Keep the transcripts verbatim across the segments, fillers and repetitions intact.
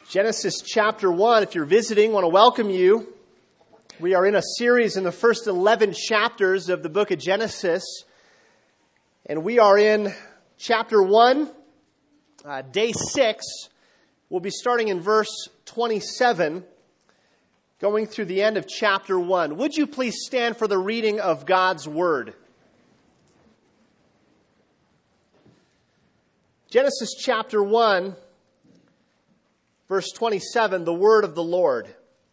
Genesis chapter one, if you're visiting, I want to welcome you. We are in a series in the first eleven chapters of the book of Genesis. And we are in chapter one, uh, day six. We'll be starting in verse twenty-seven, going through the end of chapter one. Would you please stand for the reading of God's Word? Genesis chapter one, verse twenty-seven, the word of the Lord.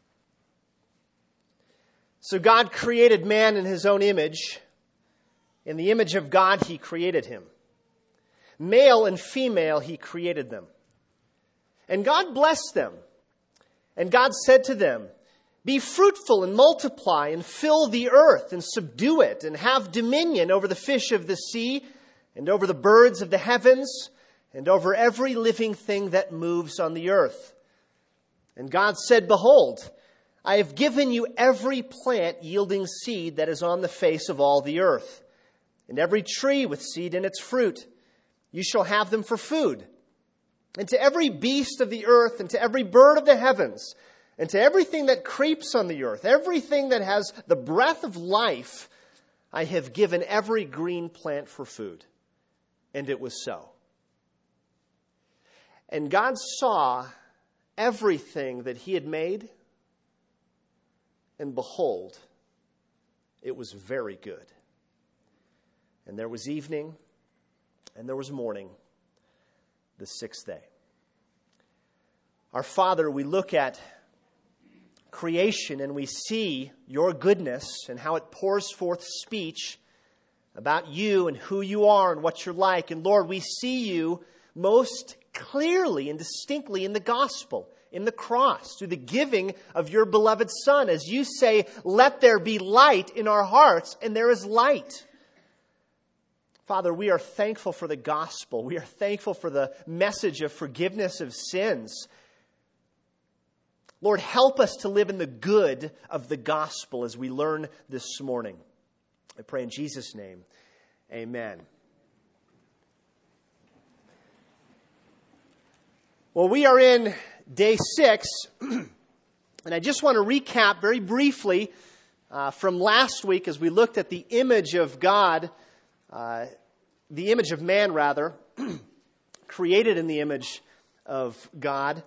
So God created man in his own image. In the image of God, he created him. Male and female, he created them. And God blessed them. And God said to them, "Be fruitful and multiply and fill the earth and subdue it and have dominion over the fish of the sea and over the birds of the heavens and over every living thing that moves on the earth." And God said, "Behold, I have given you every plant yielding seed that is on the face of all the earth, and every tree with seed in its fruit. You shall have them for food. And to every beast of the earth, and to every bird of the heavens, and to everything that creeps on the earth, everything that has the breath of life, I have given every green plant for food." And it was so. And God saw everything that he had made, and behold, it was very good. And there was evening, and there was morning, the sixth day. Our Father, we look at creation and we see your goodness and how it pours forth speech about you and who you are and what you're like. And Lord, we see you most clearly and distinctly in the gospel, in the cross, through the giving of your beloved Son. As you say, "Let there be light in our hearts," and there is light. Father, we are thankful for the gospel. We are thankful for the message of forgiveness of sins. Lord, help us to live in the good of the gospel as we learn this morning. I pray in Jesus' name, amen. Well, we are in day six, and I just want to recap very briefly uh, from last week as we looked at the image of God, uh, the image of man, rather, created in the image of God.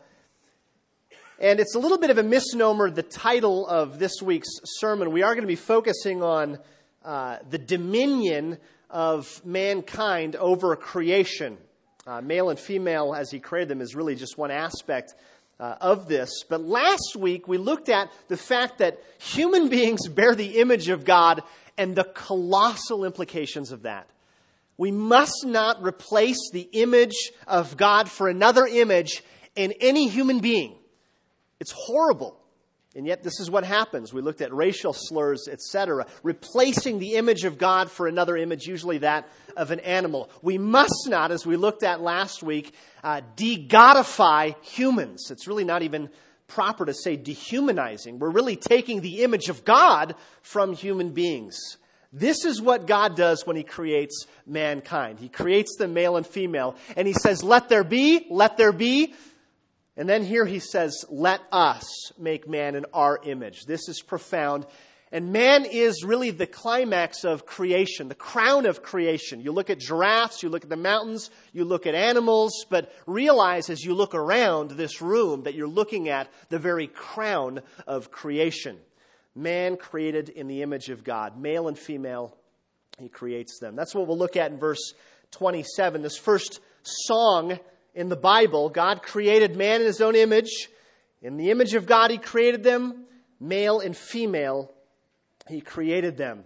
And it's a little bit of a misnomer, the title of this week's sermon. We are going to be focusing on uh, the dominion of mankind over creation. Uh, male and female, as he created them, is really just one aspect uh, of this. But last week, we looked at the fact that human beings bear the image of God and the colossal implications of that. We must not replace the image of God for another image in any human being. It's horrible. And yet this is what happens. We looked at racial slurs, et cetera, replacing the image of God for another image, usually that of an animal. We must not, as we looked at last week, uh, de-godify humans. It's really not even proper to say dehumanizing. We're really taking the image of God from human beings. This is what God does when he creates mankind. He creates them male and female, and he says, "Let there be, let there be." And then here he says, "Let us make man in our image." This is profound. And man is really the climax of creation, the crown of creation. You look at giraffes, you look at the mountains, you look at animals, but realize as you look around this room that you're looking at the very crown of creation. Man created in the image of God. Male and female, he creates them. That's what we'll look at in verse twenty-seven. This first song in the Bible, God created man in his own image. In the image of God, he created them. Male and female, he created them.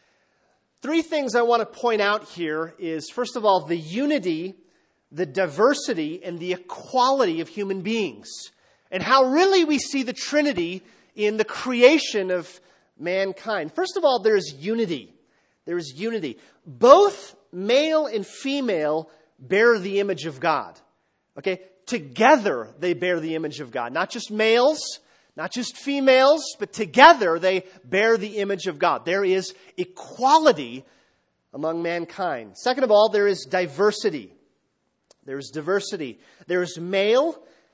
Three things I want to point out here is, first of all, the unity, the diversity, and the equality of human beings. And how really we see the Trinity in the creation of mankind. First of all, there is unity. There is unity. Both male and female bear the image of God. Okay, together they bear the image of God. Not just males, not just females, but together they bear the image of God. There is equality among mankind. Second of all, there is diversity. There is diversity. There is male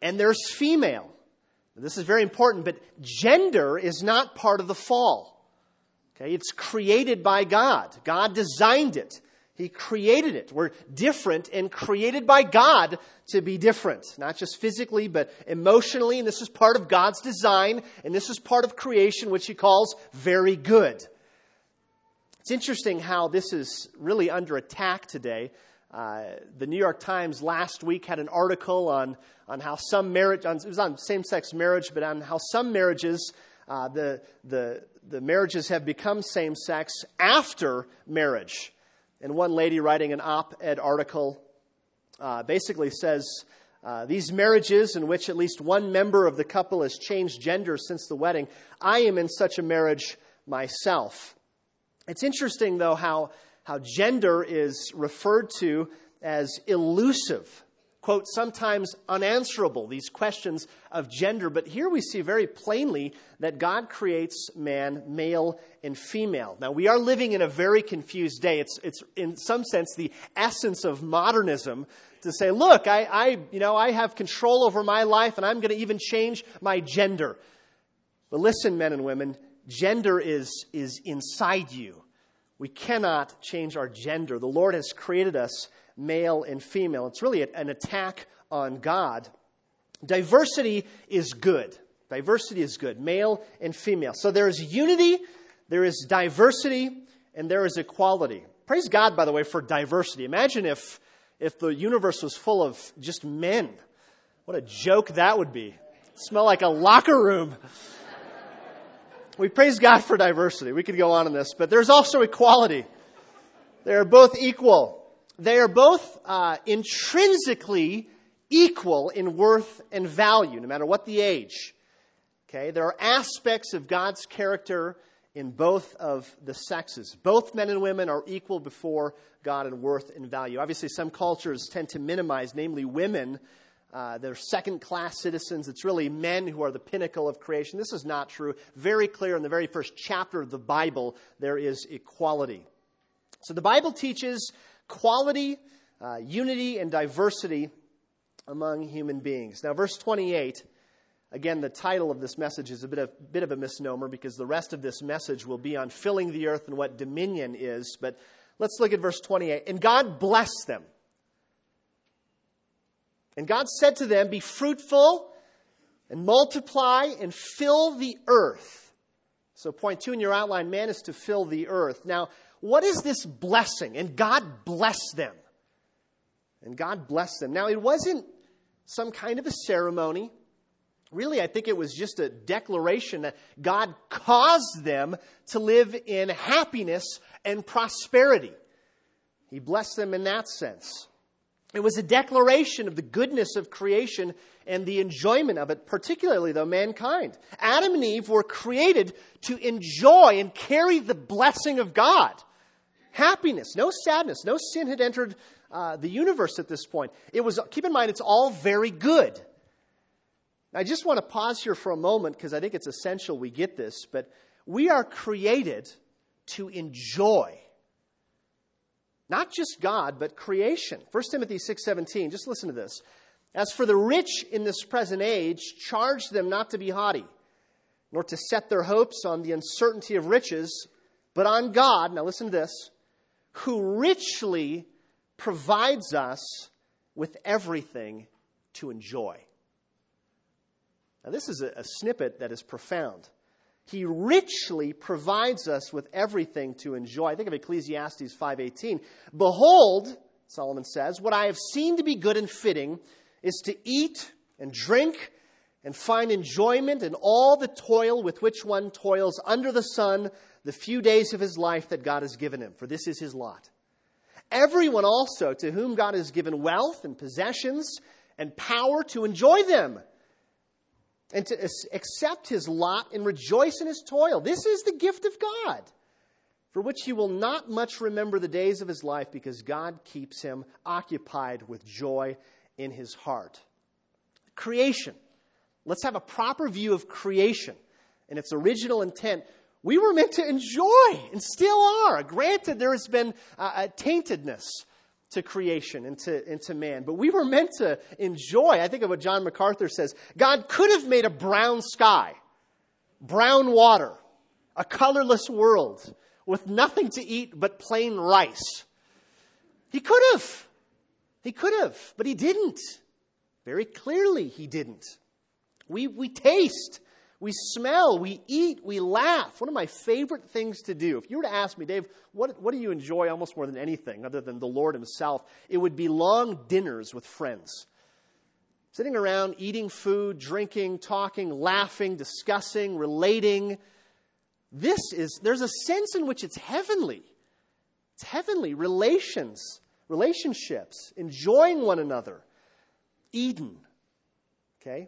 and there's female. This is very important, but gender is not part of the fall. Okay, it's created by God. God designed it. He created it. We're different and created by God to be different. Not just physically, but emotionally. And this is part of God's design. And this is part of creation, which He calls very good. It's interesting how this is really under attack today. Uh, the New York Times last week had an article on, on how some marriage, on, it was on same-sex marriage, but on how some marriages, uh, the, the, the marriages have become same-sex after marriage. And one lady writing an op-ed article uh, basically says, uh, these marriages in which at least one member of the couple has changed gender since the wedding, I am in such a marriage myself. It's interesting, though, how, how gender is referred to as elusive. Quote, sometimes unanswerable, these questions of gender. But here we see very plainly that God creates man, male and female. Now, we are living in a very confused day. It's, it's in some sense, the essence of modernism to say, look, I, I, you know, I have control over my life and I'm going to even change my gender. But listen, men and women, gender is, is inside you. We cannot change our gender. The Lord has created us male and female. It's really an attack on God. Diversity is good. Diversity is good. Male and female. So there is unity, there is diversity, and there is equality. Praise God, by the way, for diversity. Imagine if, if the universe was full of just men. What a joke that would be. It'd smell like a locker room. We praise God for diversity. We could go on in this, but there's also equality. They are both equal. They are both uh, intrinsically equal in worth and value, no matter what the age. Okay, there are aspects of God's character in both of the sexes. Both men and women are equal before God in worth and value. Obviously, some cultures tend to minimize, namely women. Uh, they're second-class citizens. It's really men who are the pinnacle of creation. This is not true. Very clear in the very first chapter of the Bible, there is equality. So the Bible teaches quality, uh, unity, and diversity among human beings. Now, verse twenty-eight, again, the title of this message is a bit of, bit of a misnomer because the rest of this message will be on filling the earth and what dominion is. But let's look at verse twenty-eight. And God blessed them. And God said to them, be fruitful and multiply and fill the earth. So point two in your outline, man is to fill the earth. Now, what is this blessing? And God blessed them. And God blessed them. Now, it wasn't some kind of a ceremony. Really, I think it was just a declaration that God caused them to live in happiness and prosperity. He blessed them in that sense. It was a declaration of the goodness of creation and the enjoyment of it, particularly, though, mankind. Adam and Eve were created to enjoy and carry the blessing of God. Happiness, no sadness, no sin had entered uh, the universe at this point. It was, keep in mind, it's all very good. I just want to pause here for a moment because I think it's essential we get this, but we are created to enjoy. Not just God, but creation. First Timothy six seventeen, just listen to this. As for the rich in this present age, charge them not to be haughty, nor to set their hopes on the uncertainty of riches, but on God, now listen to this, who richly provides us with everything to enjoy. Now this is a, a snippet that is profound. He richly provides us with everything to enjoy. Think of Ecclesiastes five eighteen. Behold, Solomon says, what I have seen to be good and fitting is to eat and drink and find enjoyment in all the toil with which one toils under the sun the few days of his life that God has given him, for this is his lot. Everyone also to whom God has given wealth and possessions and power to enjoy them, and to accept his lot and rejoice in his toil. This is the gift of God, for which he will not much remember the days of his life, because God keeps him occupied with joy in his heart. Creation. Let's have a proper view of creation and its original intent. We were meant to enjoy and still are. Granted, there has been a taintedness to creation and to, and to man. But we were meant to enjoy. I think of what John MacArthur says. God could have made a brown sky, brown water, a colorless world with nothing to eat but plain rice. He could have. He could have, but he didn't. Very clearly he didn't. We, we taste, we smell, we eat, we laugh. One of my favorite things to do, if you were to ask me, Dave, what, what do you enjoy almost more than anything other than the Lord himself? It would be long dinners with friends. Sitting around, eating food, drinking, talking, laughing, discussing, relating. This is, there's a sense in which it's heavenly. It's heavenly. Relations, relationships, enjoying one another. Eden. Okay?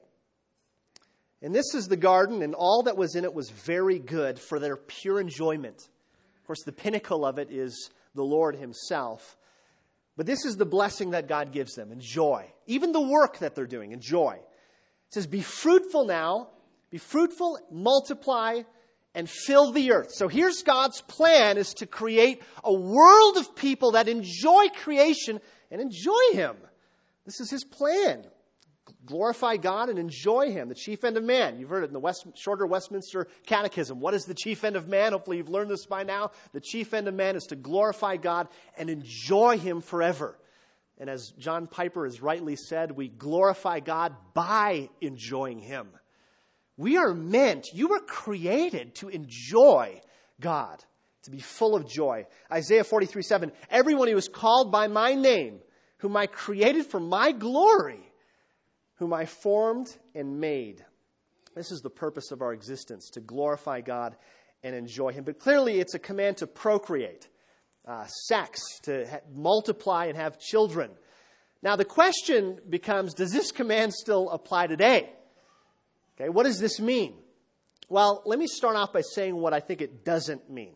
And this is the garden, and all that was in it was very good for their pure enjoyment. Of course, the pinnacle of it is the Lord himself. But this is the blessing that God gives them. Enjoy. Even the work that they're doing. Enjoy. It says, be fruitful now. Be fruitful, multiply, and fill the earth. So here's God's plan, is to create a world of people that enjoy creation and enjoy him. This is his plan. Glorify God and enjoy him, the chief end of man. You've heard it in the West, shorter Westminster Catechism. What is the chief end of man? Hopefully you've learned this by now. The chief end of man is to glorify God and enjoy him forever. And as John Piper has rightly said, we glorify God by enjoying him. We are meant, you were created to enjoy God, to be full of joy. Isaiah forty-three seven, everyone who is called by my name, whom I created for my glory, whom I formed and made. This is the purpose of our existence, to glorify God and enjoy him. But clearly it's a command to procreate, uh, sex, to ha- multiply and have children. Now the question becomes, does this command still apply today? Okay, what does this mean? Well, let me start off by saying what I think it doesn't mean.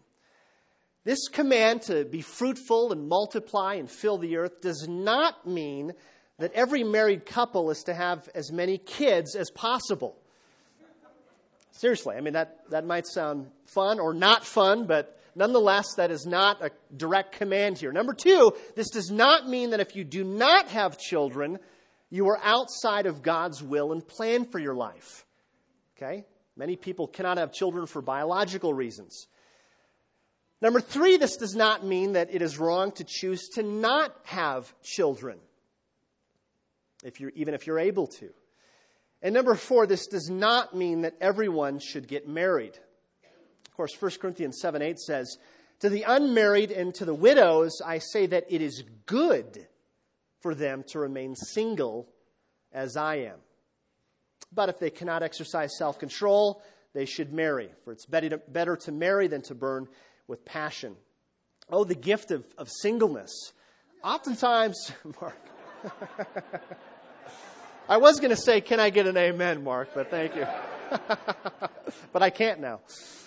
This command to be fruitful and multiply and fill the earth does not mean that every married couple is to have as many kids as possible. Seriously, I mean, that, that might sound fun or not fun, but nonetheless, that is not a direct command here. Number two, this does not mean that if you do not have children, you are outside of God's will and plan for your life. Okay? Many people cannot have children for biological reasons. Number three, this does not mean that it is wrong to choose to not have children, if you're, even if you're able to. And number four, this does not mean that everyone should get married. Of course, First Corinthians seven eight says, to the unmarried and to the widows, I say that it is good for them to remain single as I am. But if they cannot exercise self-control, they should marry. For it's better to, better to marry than to burn with passion. Oh, the gift of, of singleness. Oftentimes, Mark, I was going to say, can I get an amen, Mark? But thank you. But I can't now.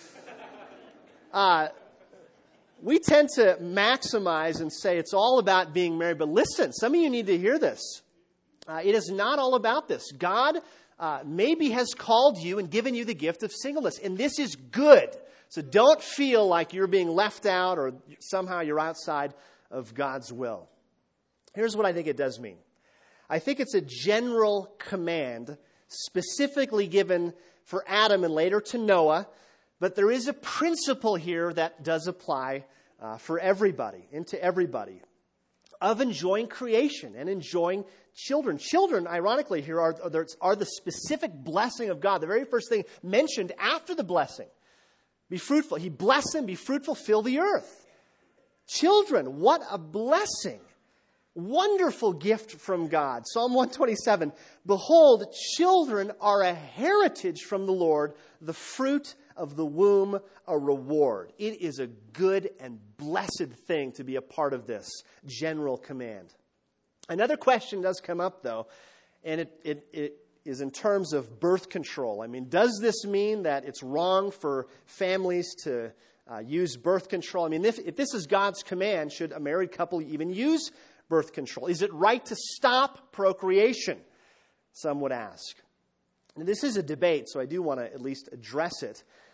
Uh, we tend to maximize and say it's all about being married. But listen, some of you need to hear this. Uh, it is not all about this. God uh, maybe has called you and given you the gift of singleness. And this is good. So don't feel like you're being left out or somehow you're outside of God's will. Here's what I think it does mean. I think it's a general command specifically given for Adam and later to Noah. But there is a principle here that does apply uh, for everybody, and to everybody, of enjoying creation and enjoying children. Children, ironically, here are, are, are the specific blessing of God. The very first thing mentioned after the blessing. Be fruitful. He blessed them, be fruitful, fill the earth. Children, what a blessing. Wonderful gift from God. Psalm one twenty-seven, behold, children are a heritage from the Lord, the fruit of the womb a reward. It is a good and blessed thing to be a part of this general command. Another question does come up, though, and it, it, it is in terms of birth control. I mean, does this mean that it's wrong for families to uh, use birth control? I mean, if, if this is God's command, should a married couple even use birth control? Is it right to stop procreation? Some would ask. And this is a debate, so I do want to at least address it.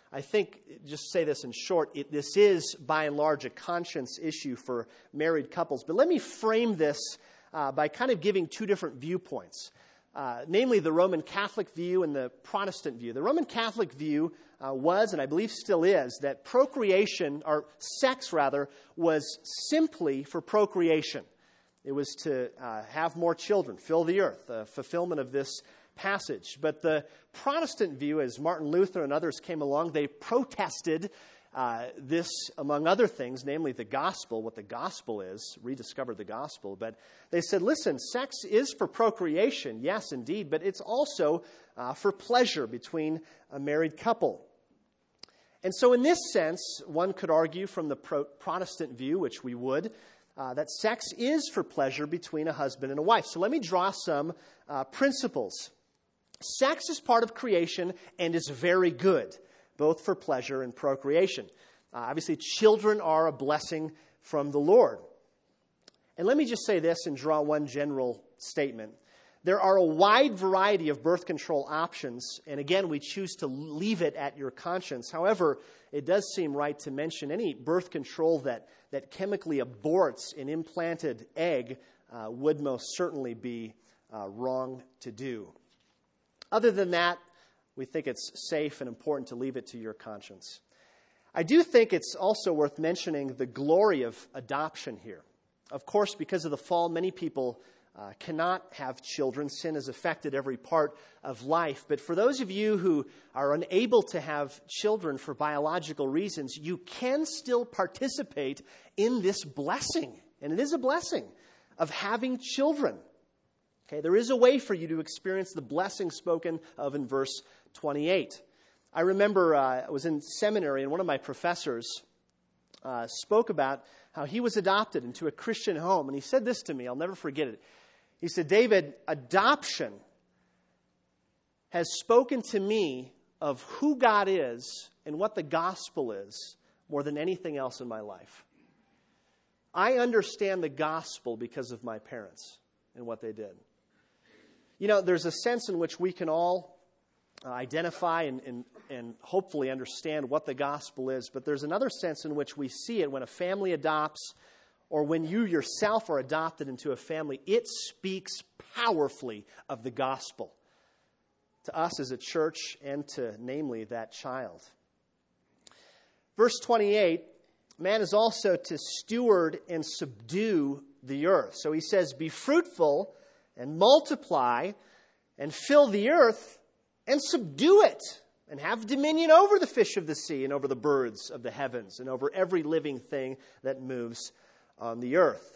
I think, just say this in short, it, this is by and large a conscience issue for married couples. But let me frame this uh, by kind of giving two different viewpoints, uh, namely the Roman Catholic view and the Protestant view. The Roman Catholic view uh, was, and I believe still is, that procreation, or sex rather, was simply for procreation. It was to uh, have more children, fill the earth, the fulfillment of this passage. But the Protestant view, as Martin Luther and others came along, they protested uh, this, among other things, namely the gospel, what the gospel is, rediscovered the gospel. But they said, listen, sex is for procreation, yes, indeed, but it's also uh, for pleasure between a married couple. And so in this sense, one could argue from the pro- Protestant view, which we would, uh, that sex is for pleasure between a husband and a wife. So let me draw some uh, principles. Sex is part of creation and is very good, both for pleasure and procreation. Uh, obviously, children are a blessing from the Lord. And let me just say this and draw one general statement. There are a wide variety of birth control options, and again, we choose to leave it at your conscience. However, it does seem right to mention any birth control that, that chemically aborts an implanted egg uh, would most certainly be uh, wrong to do. Other than that, we think it's safe and important to leave it to your conscience. I do think it's also worth mentioning the glory of adoption here. Of course, because of the fall, many people uh, cannot have children. Sin has affected every part of life. But for those of you who are unable to have children for biological reasons, you can still participate in this blessing. And it is a blessing of having children. Okay, there is a way for you to experience the blessing spoken of in verse twenty-eight. I remember uh, I was in seminary and one of my professors uh, spoke about how he was adopted into a Christian home. And he said this to me, I'll never forget it. He said, David, adoption has spoken to me of who God is and what the gospel is more than anything else in my life. I understand the gospel because of my parents and what they did. You know, there's a sense in which we can all uh, identify and, and, and hopefully understand what the gospel is, but there's another sense in which we see it when a family adopts or when you yourself are adopted into a family. It speaks powerfully of the gospel to us as a church and to, namely, that child. Verse twenty-eight, man is also to steward and subdue the earth. So he says, be fruitful and multiply, and fill the earth, and subdue it, and have dominion over the fish of the sea, and over the birds of the heavens, and over every living thing that moves on the earth.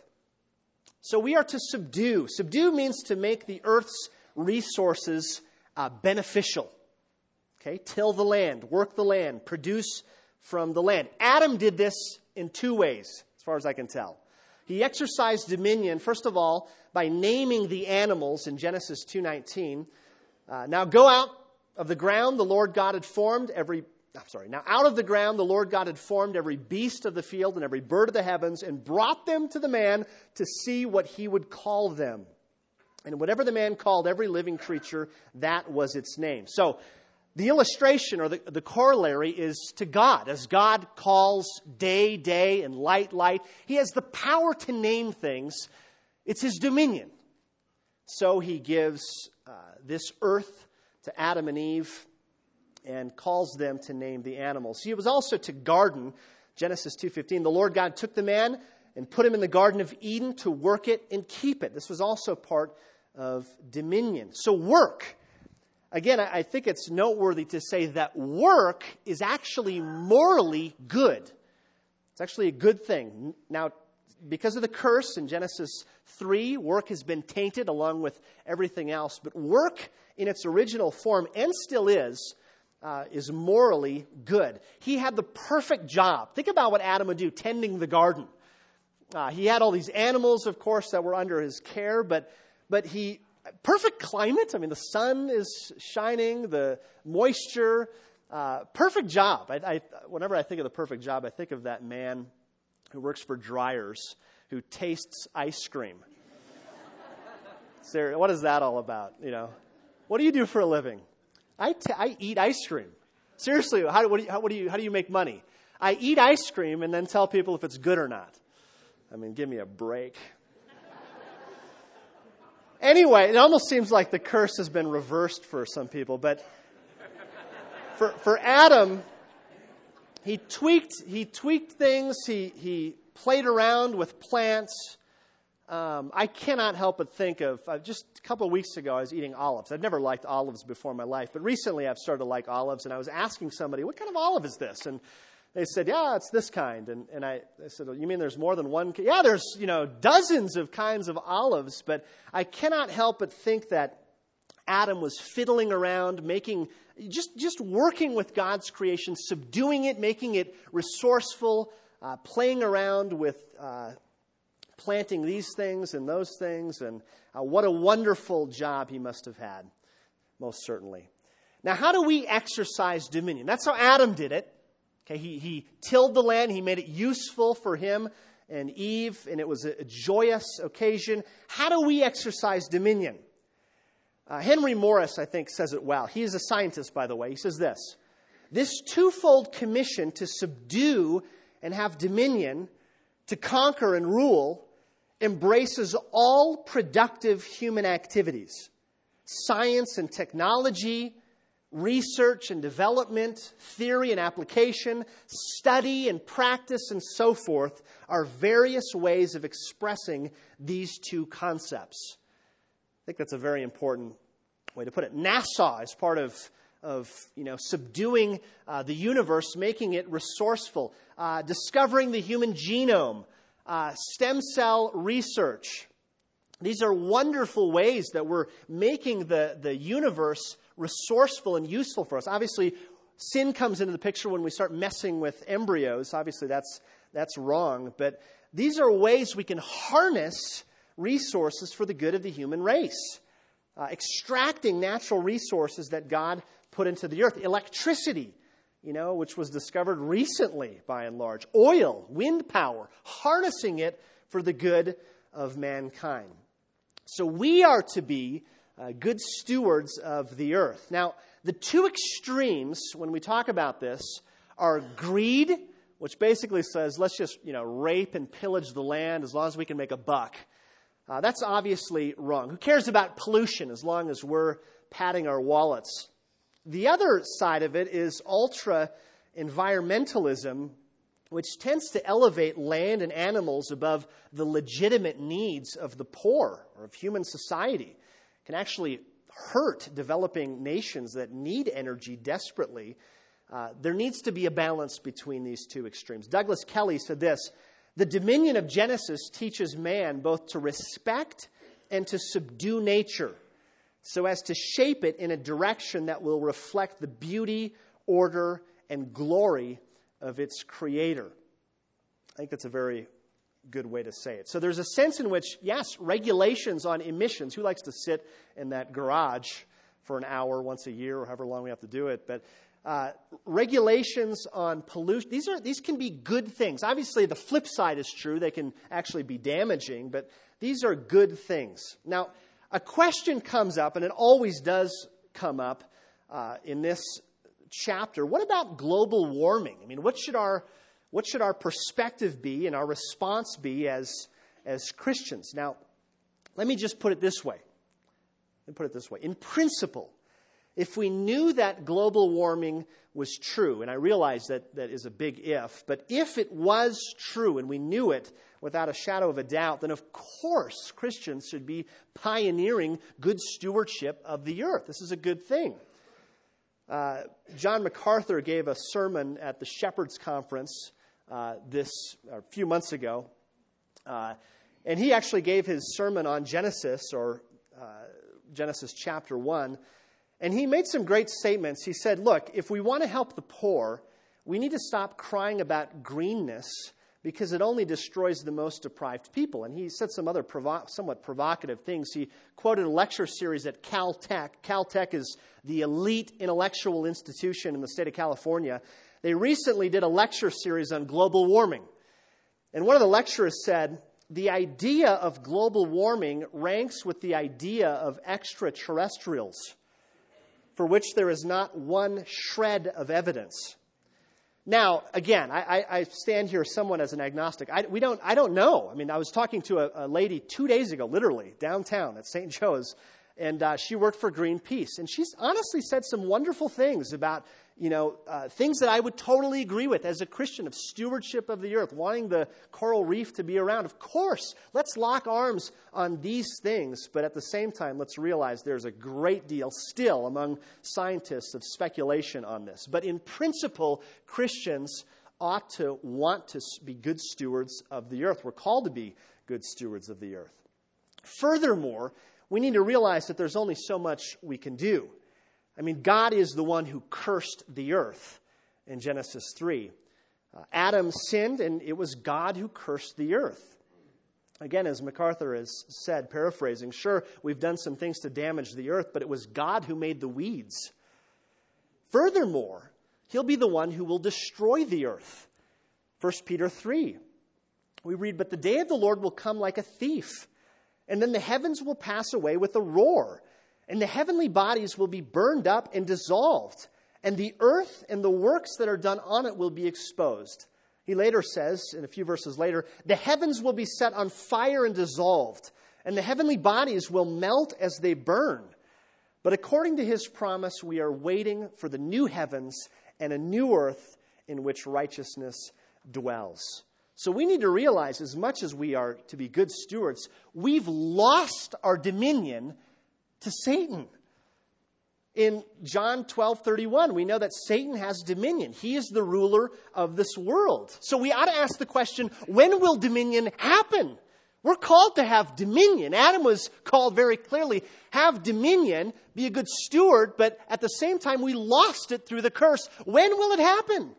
So we are to subdue. Subdue means to make the earth's resources uh, beneficial. Okay, till the land, work the land, produce from the land. Adam did this in two ways, as far as I can tell. He exercised dominion, first of all, by naming the animals in Genesis two nineteen. Uh, now go out of the ground the Lord God had formed every, I'm sorry, now out of the ground the Lord God had formed every beast of the field and every bird of the heavens and brought them to the man to see what he would call them. And whatever the man called every living creature, that was its name. So the illustration or the, the corollary is to God. As God calls day, day, and light, light, he has the power to name things. It's his dominion. So he gives uh, this earth to Adam and Eve and calls them to name the animals. He was also to garden. Genesis two fifteen, the Lord God took the man and put him in the Garden of Eden to work it and keep it. This was also part of dominion. So work. Again, I think it's noteworthy to say that work is actually morally good. It's actually a good thing. Now, because of the curse in Genesis three, work has been tainted along with everything else. But work in its original form, and still is, uh, is morally good. He had the perfect job. Think about what Adam would do, tending the garden. Uh, he had all these animals, of course, that were under his care, but but he... Perfect climate. I mean, the sun is shining, the moisture. Uh, perfect job. I, I, whenever I think of the perfect job, I think of that man who works for Dryers who tastes ice cream. Sarah, what is that all about? You know, what do you do for a living? I, t- I eat ice cream. Seriously, how, what do you, how, what do you, how do you make money? I eat ice cream and then tell people if it's good or not. I mean, give me a break. Anyway, it almost seems like the curse has been reversed for some people, but for for Adam, he tweaked he tweaked things. He he played around with plants. Um, I cannot help but think of uh, just a couple of weeks ago, I was eating olives. I'd never liked olives before in my life, but recently I've started to like olives, and I was asking somebody, "What kind of olive is this?" And they said, "Yeah, it's this kind." And and I, I said, well, "You mean there's more than one?" Yeah, there's, you know, dozens of kinds of olives, but I cannot help but think that Adam was fiddling around, making, just, just working with God's creation, subduing it, making it resourceful, uh, playing around with uh, planting these things and those things, and uh, what a wonderful job he must have had, most certainly. Now, how do we exercise dominion? That's how Adam did it. Okay, he, he tilled the land. He made it useful for him and Eve, and it was a, a joyous occasion. How do we exercise dominion? Uh, Henry Morris, I think, says it well. He is a scientist, by the way. He says this: this twofold commission to subdue and have dominion, to conquer and rule, embraces all productive human activities. Science and technology, research and development, theory and application, study and practice, and so forth are various ways of expressing these two concepts. I think that's a very important way to put it. NASA is part of, of you know, subduing uh, the universe, making it resourceful, uh, discovering the human genome, uh, stem cell research. These are wonderful ways that we're making the, the universe resourceful and useful for us. Obviously, sin comes into the picture when we start messing with embryos. Obviously, that's that's wrong. But these are ways we can harness resources for the good of the human race. Uh, extracting natural resources that God put into the earth. Electricity, you know, which was discovered recently by and large. Oil, wind power, harnessing it for the good of mankind. So we are to be Uh, good stewards of the earth. Now, the two extremes, when we talk about this, are greed, which basically says, let's just, you know, rape and pillage the land as long as we can make a buck. Uh, that's obviously wrong. Who cares about pollution as long as we're padding our wallets? The other side of it is ultra-environmentalism, which tends to elevate land and animals above the legitimate needs of the poor or of human society. Can actually hurt developing nations that need energy desperately. Uh, there needs to be a balance between these two extremes. Douglas Kelly said this: the dominion of Genesis teaches man both to respect and to subdue nature, so as to shape it in a direction that will reflect the beauty, order, and glory of its creator. I think that's a very good way to say it. So there's a sense in which, yes, regulations on emissions. Who likes to sit in that garage for an hour once a year or however long we have to do it? But uh, regulations on pollution, these are these can be good things. Obviously, the flip side is true. They can actually be damaging, but these are good things. Now, a question comes up, and it always does come up uh, in this chapter. What about global warming? I mean, what should our What should our perspective be and our response be as, as Christians? Now, let me just put it this way. Let me put it this way. In principle, if we knew that global warming was true, and I realize that that is a big if, but if it was true and we knew it without a shadow of a doubt, then of course Christians should be pioneering good stewardship of the earth. This is a good thing. Uh, John MacArthur gave a sermon at the Shepherds Conference Uh, this a few months ago, uh, and he actually gave his sermon on Genesis, or uh, Genesis chapter one, and he made some great statements. He said, look, if we want to help the poor, we need to stop crying about greenness, because it only destroys the most deprived people. And he said some other provo- somewhat provocative things. He quoted a lecture series at Caltech. Caltech is the elite intellectual institution in the state of California. They recently did a lecture series on global warming. And one of the lecturers said, the idea of global warming ranks with the idea of extraterrestrials. for which there is not one shred of evidence. Now, again, I, I, I stand here somewhat as an agnostic. I, we don't, I don't know. I mean, I was talking to a, a lady two days ago, literally, downtown at Saint Joe's, and uh, she worked for Greenpeace. And she's honestly said some wonderful things about, you know, uh, things that I would totally agree with as a Christian, of stewardship of the earth, wanting the coral reef to be around. Of course, let's lock arms on these things, but at the same time, let's realize there's a great deal still among scientists of speculation on this. But in principle, Christians ought to want to be good stewards of the earth. We're called to be good stewards of the earth. Furthermore, we need to realize that there's only so much we can do. I mean, God is the one who cursed the earth in Genesis three. Uh, Adam sinned, and it was God who cursed the earth. Again, as MacArthur has said, paraphrasing, sure, we've done some things to damage the earth, but it was God who made the weeds. Furthermore, he'll be the one who will destroy the earth. First Peter three, we read, "But the day of the Lord will come like a thief, and then the heavens will pass away with a roar, and the heavenly bodies will be burned up and dissolved, and the earth and the works that are done on it will be exposed." He later says, in a few verses later, "The heavens will be set on fire and dissolved, and the heavenly bodies will melt as they burn. But according to his promise, we are waiting for the new heavens and a new earth in which righteousness dwells." So we need to realize, as much as we are to be good stewards, we've lost our dominion to Satan. In John twelve thirty-one, we know that Satan has dominion. He is the ruler of this world. So we ought to ask the question, when will dominion happen? We're called to have dominion. Adam was called very clearly, have dominion, be a good steward, but at the same time, we lost it through the curse. When will it happen?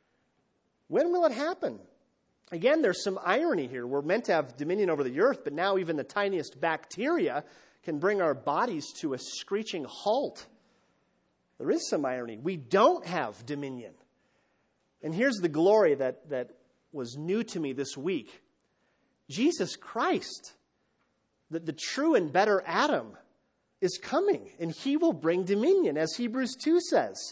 When will it happen? Again, there's some irony here. We're meant to have dominion over the earth, but now even the tiniest bacteria can bring our bodies to a screeching halt. There is some irony. We don't have dominion. And here's the glory that, that was new to me this week. Jesus Christ, the, the true and better Adam, is coming, and he will bring dominion, as Hebrews two says.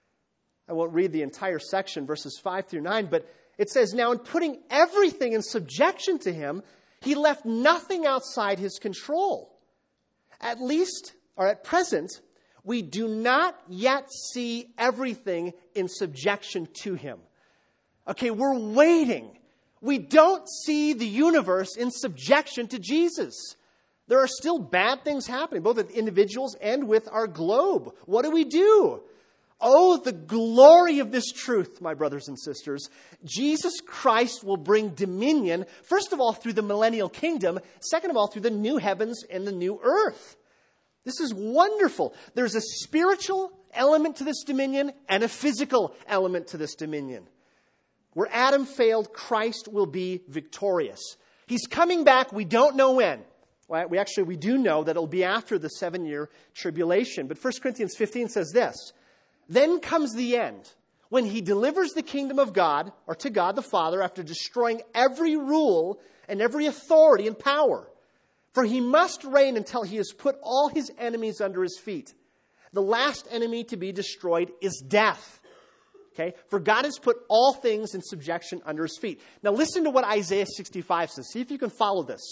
I won't read the entire section, verses five through nine, but it says, "Now in putting everything in subjection to him, he left nothing outside his control. At least, or at present, we do not yet see everything in subjection to him." Okay, we're waiting. We don't see the universe in subjection to Jesus. There are still bad things happening, both with individuals and with our globe. What do we do? Oh, the glory of this truth, my brothers and sisters. Jesus Christ will bring dominion, first of all, through the millennial kingdom, second of all, through the new heavens and the new earth. This is wonderful. There's a spiritual element to this dominion and a physical element to this dominion. Where Adam failed, Christ will be victorious. He's coming back. We don't know when. Well, we actually, we do know that it'll be after the seven-year tribulation. But First Corinthians fifteen says this, "Then comes the end, when he delivers the kingdom of God, or to God the Father, after destroying every rule and every authority and power. For he must reign until he has put all his enemies under his feet. The last enemy to be destroyed is death." Okay? "For God has put all things in subjection under his feet." Now listen to what Isaiah sixty-five says. See if you can follow this.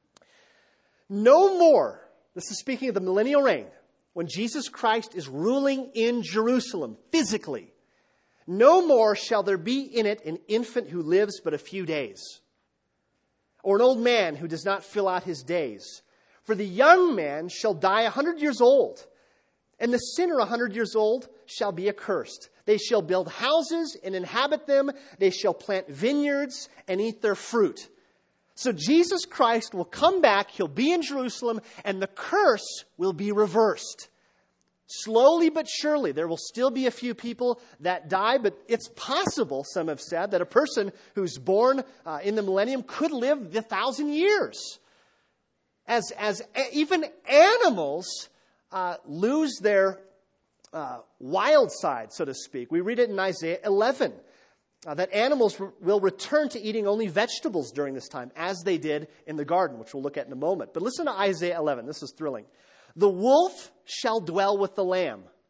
"No more," this is speaking of the millennial reign, when Jesus Christ is ruling in Jerusalem physically, "no more shall there be in it an infant who lives but a few days, or an old man who does not fill out his days. For the young man shall die a hundred years old, and the sinner a hundred years old shall be accursed. They shall build houses and inhabit them. They shall plant vineyards and eat their fruit." So Jesus Christ will come back, he'll be in Jerusalem, and the curse will be reversed. Slowly but surely, there will still be a few people that die, but it's possible, some have said, that a person who's born uh, in the millennium could live the thousand years. As, as even animals uh, lose their uh, wild side, so to speak. We read it in Isaiah eleven. Uh, that animals re- will return to eating only vegetables during this time, as they did in the garden, which we'll look at in a moment. But listen to Isaiah eleven. This is thrilling. "The wolf shall dwell with the lamb.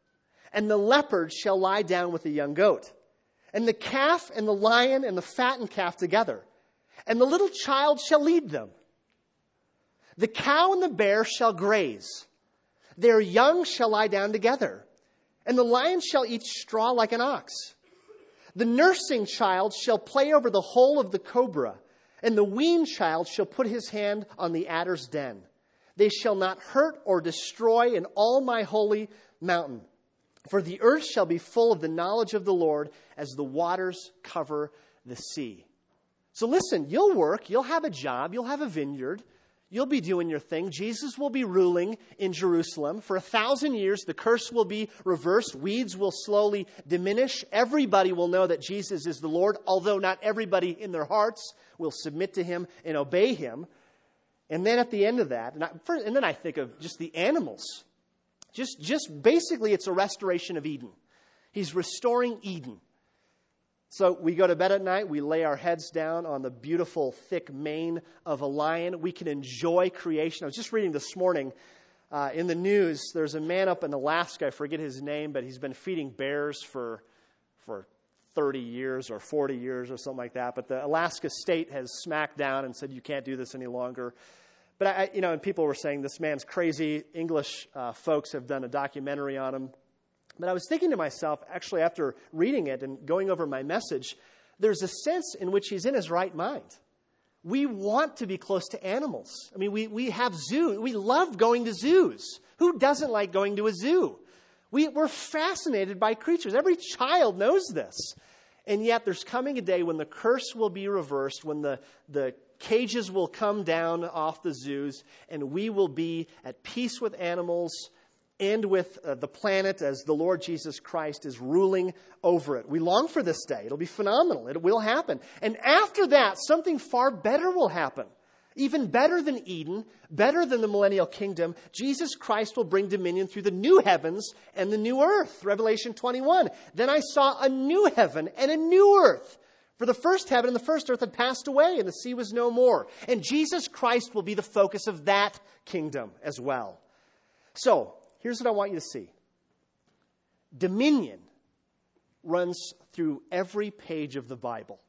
and the leopard shall lie down with the young goat, and the calf and the lion and the fattened calf together, and the little child shall lead them. The cow and the bear shall graze. Their young shall lie down together, and the lion shall eat straw like an ox. The nursing child shall play over the hole of the cobra, and the weaned child shall put his hand on the adder's den. They shall not hurt or destroy in all my holy mountain. For the earth shall be full of the knowledge of the Lord as the waters cover the sea. So listen, you'll work, you'll have a job, you'll have a vineyard, you'll be doing your thing. Jesus will be ruling in Jerusalem. For a thousand years, the curse will be reversed. Weeds will slowly diminish. Everybody will know that Jesus is the Lord, although not everybody in their hearts will submit to him and obey him. And then at the end of that, and, I, first, and then I think of just the animals. Just, just basically, it's a restoration of Eden. He's restoring Eden. So we go to bed at night, we lay our heads down on the beautiful, thick mane of a lion. We can enjoy creation. I was just reading this morning uh, in the news, there's a man up in Alaska, I forget his name, but he's been feeding bears for, for thirty years or forty years or something like that. But the Alaska state has smacked down and said, you can't do this any longer. But, I, you know, and people were saying, this man's crazy. English uh, folks have done a documentary on him. But I was thinking to myself, actually, after reading it and going over my message, there's a sense in which he's in his right mind. We want to be close to animals. I mean, we, we have zoos. We love going to zoos. Who doesn't like going to a zoo? We, we're fascinated by creatures. Every child knows this. And yet there's coming a day when the curse will be reversed, when the, the cages will come down off the zoos, and we will be at peace with animals and with uh, the planet as the Lord Jesus Christ is ruling over it. We long for this day. It'll be phenomenal. It will happen. And after that, something far better will happen. Even better than Eden, better than the millennial kingdom. Jesus Christ will bring dominion through the new heavens and the new earth. Revelation twenty-one. Then I saw a new heaven and a new earth. For the first heaven and the first earth had passed away, and the sea was no more. And Jesus Christ will be the focus of that kingdom as well. So, here's what I want you to see. Dominion runs through every page of the Bible.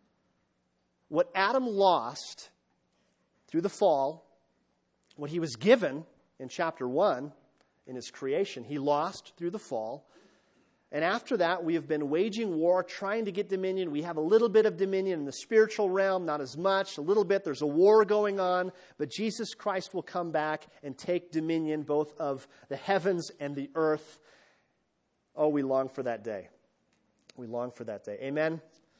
What Adam lost through the fall, what he was given in chapter one in his creation, he lost through the fall. And after that, we have been waging war, trying to get dominion. We have a little bit of dominion in the spiritual realm, not as much, a little bit. There's a war going on, but Jesus Christ will come back and take dominion both of the heavens and the earth. Oh, we long for that day. We long for that day. Amen?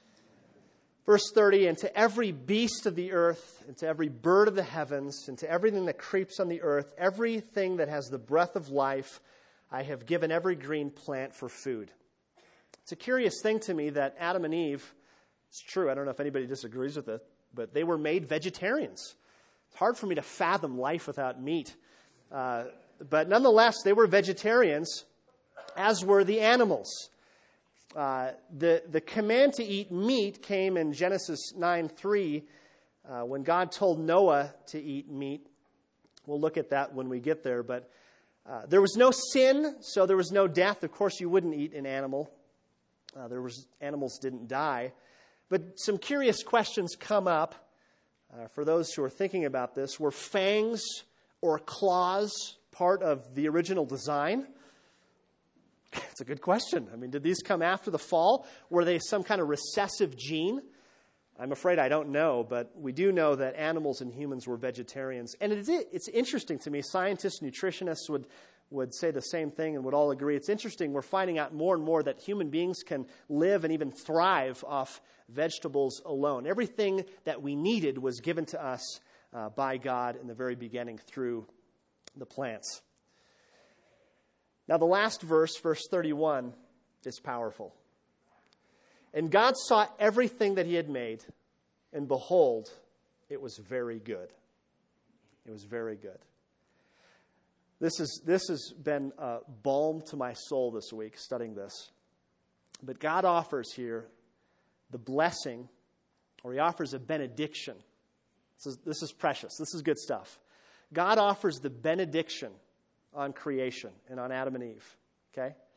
Verse thirty, and to every beast of the earth, and to every bird of the heavens, and to everything that creeps on the earth, everything that has the breath of life, I have given every green plant for food. It's a curious thing to me that Adam and Eve, it's true, I don't know if anybody disagrees with it, but they were made vegetarians. It's hard for me to fathom life without meat. Uh, but nonetheless, they were vegetarians, as were the animals. Uh, the, the command to eat meat came in Genesis nine three, uh, when God told Noah to eat meat. We'll look at that when we get there, but Uh, there was no sin, so there was no death. Of course, you wouldn't eat an animal. Uh, there was animals didn't die. But some curious questions come up uh, for those who are thinking about this. Were fangs or claws part of the original design? It's a good question. I mean, did these come after the fall? Were they some kind of recessive gene? I'm afraid I don't know, but we do know that animals and humans were vegetarians. And it is, it's interesting to me. Scientists, nutritionists would, would say the same thing and would all agree. It's interesting. We're finding out more and more that human beings can live and even thrive off vegetables alone. Everything that we needed was given to us uh, by God in the very beginning through the plants. Now, the last verse, verse thirty-one, is powerful. And God saw everything that he had made, and behold, it was very good. It was very good. This is this has been uh, balm to my soul this week, studying this. But God offers here the blessing, or he offers a benediction. This is, this is precious. This is good stuff. God offers the benediction on creation and on Adam and Eve. Okay?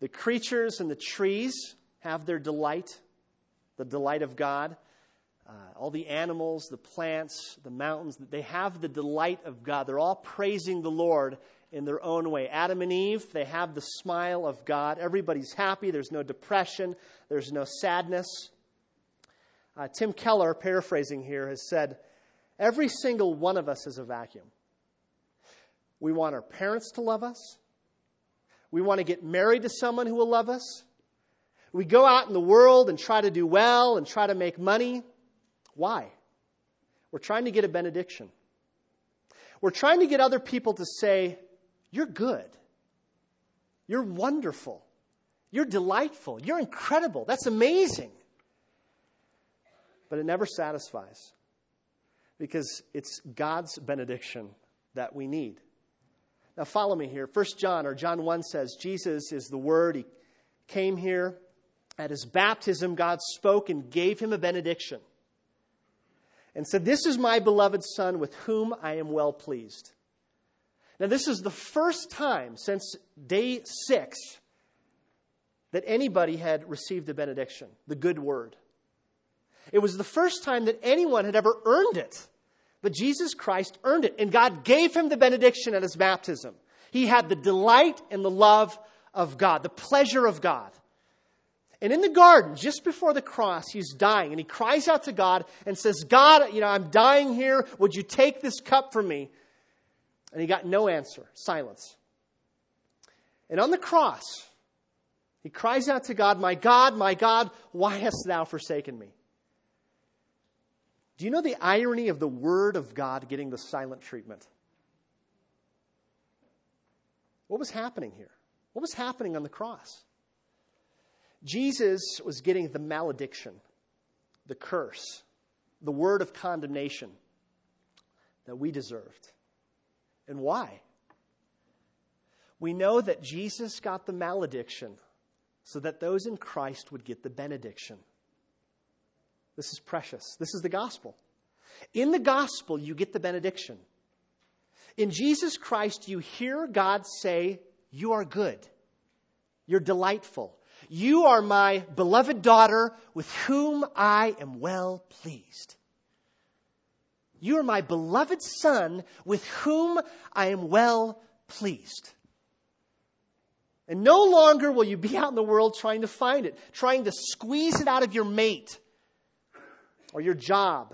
The creatures and the trees have their delight, the delight of God. Uh, all the animals, the plants, the mountains, they have the delight of God. They're all praising the Lord in their own way. Adam and Eve, they have the smile of God. Everybody's happy. There's no depression. There's no sadness. Uh, Tim Keller, paraphrasing here, has said, every single one of us is a vacuum. We want our parents to love us. We want to get married to someone who will love us. We go out in the world and try to do well and try to make money. Why? We're trying to get a benediction. We're trying to get other people to say, you're good. You're wonderful. You're delightful. You're incredible. That's amazing. But it never satisfies because it's God's benediction that we need. Now follow me here. First John, or John one says, Jesus is the Word. He came here. At his baptism, God spoke and gave him a benediction and said, this is my beloved Son with whom I am well pleased. Now this is the first time since day six that anybody had received a benediction, the good word. It was the first time that anyone had ever earned it. But Jesus Christ earned it. And God gave him the benediction at his baptism. He had the delight and the love of God, the pleasure of God. And in the garden, just before the cross, he's dying. And he cries out to God and says, God, you know, I'm dying here. Would you take this cup from me? And he got no answer. Silence. And on the cross, he cries out to God, my God, my God, why hast thou forsaken me? Do you know the irony of the Word of God getting the silent treatment? What was happening here? What was happening on the cross? Jesus was getting the malediction, the curse, the word of condemnation that we deserved. And why? We know that Jesus got the malediction so that those in Christ would get the benediction. This is precious. This is the gospel. In the gospel, you get the benediction. In Jesus Christ, you hear God say, you are good. You're delightful. You are my beloved daughter with whom I am well pleased. You are my beloved son with whom I am well pleased. And no longer will you be out in the world trying to find it, trying to squeeze it out of your mate or your job.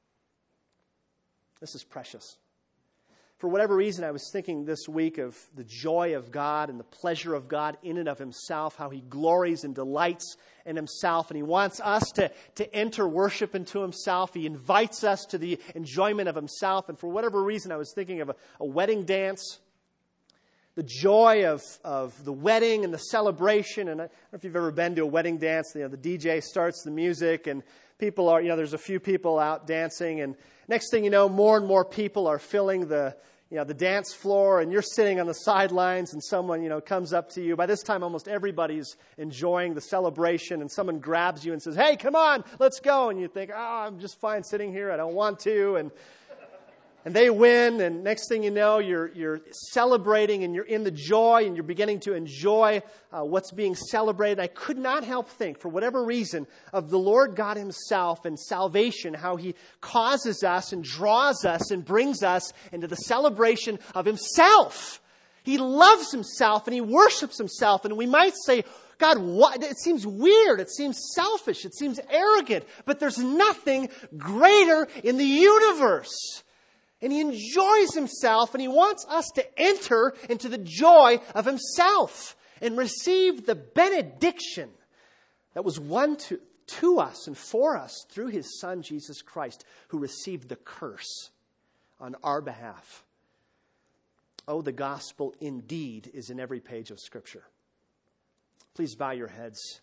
This is precious. For whatever reason, I was thinking this week of the joy of God and the pleasure of God in and of himself, how he glories and delights in himself, and he wants us to, to enter worship into himself. He invites us to the enjoyment of himself. And for whatever reason, I was thinking of a, a wedding dance, the joy of, of the wedding and the celebration. And I don't know if you've ever been to a wedding dance. You know, the D J starts the music and people are, you know, there's a few people out dancing, and next thing you know, more and more people are filling the, you know, the dance floor, and you're sitting on the sidelines, and someone, you know, comes up to you. By this time, almost everybody's enjoying the celebration, and someone grabs you and says, "Hey, come on, let's go." And you think, "Oh, I'm just fine sitting here. I don't want to." And And they win, and next thing you know, you're you're celebrating, and you're in the joy, and you're beginning to enjoy uh, what's being celebrated. I could not help think, for whatever reason, of the Lord God himself and salvation, how he causes us and draws us and brings us into the celebration of himself. He loves himself, and he worships himself, and we might say, God, what? It seems weird. It seems selfish. It seems arrogant, but there's nothing greater in the universe. And he enjoys himself, and he wants us to enter into the joy of himself and receive the benediction that was won to, to us and for us through his Son, Jesus Christ, who received the curse on our behalf. Oh, the gospel indeed is in every page of Scripture. Please bow your heads.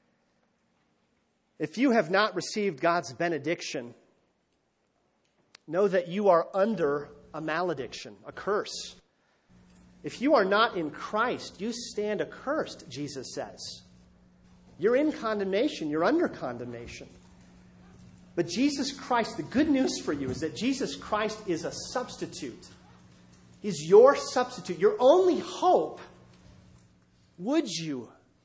If you have not received God's benediction, know that you are under a malediction, a curse. If you are not in Christ, you stand accursed, Jesus says. You're in condemnation. You're under condemnation. But Jesus Christ, the good news for you is that Jesus Christ is a substitute. He's your substitute, your only hope. Would you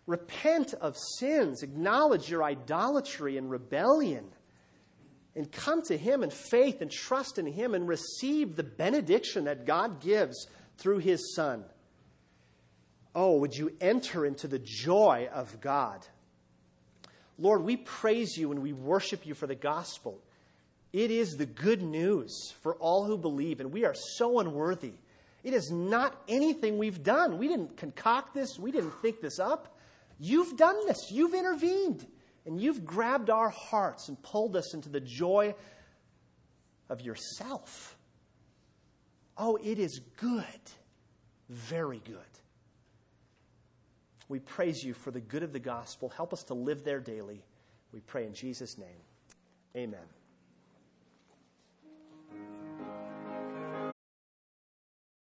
Repent of sins, acknowledge your idolatry and rebellion, and come to Him in faith and trust in Him and receive the benediction that God gives through His Son. Oh, would you enter into the joy of God? Lord, we praise you and we worship you for the gospel. It is the good news for all who believe, and we are so unworthy. It is not anything we've done. We didn't concoct this. We didn't think this up. You've done this. You've intervened. And you've grabbed our hearts and pulled us into the joy of yourself. Oh, it is good. Very good. We praise you for the good of the gospel. Help us to live there daily. We pray in Jesus' name. Amen.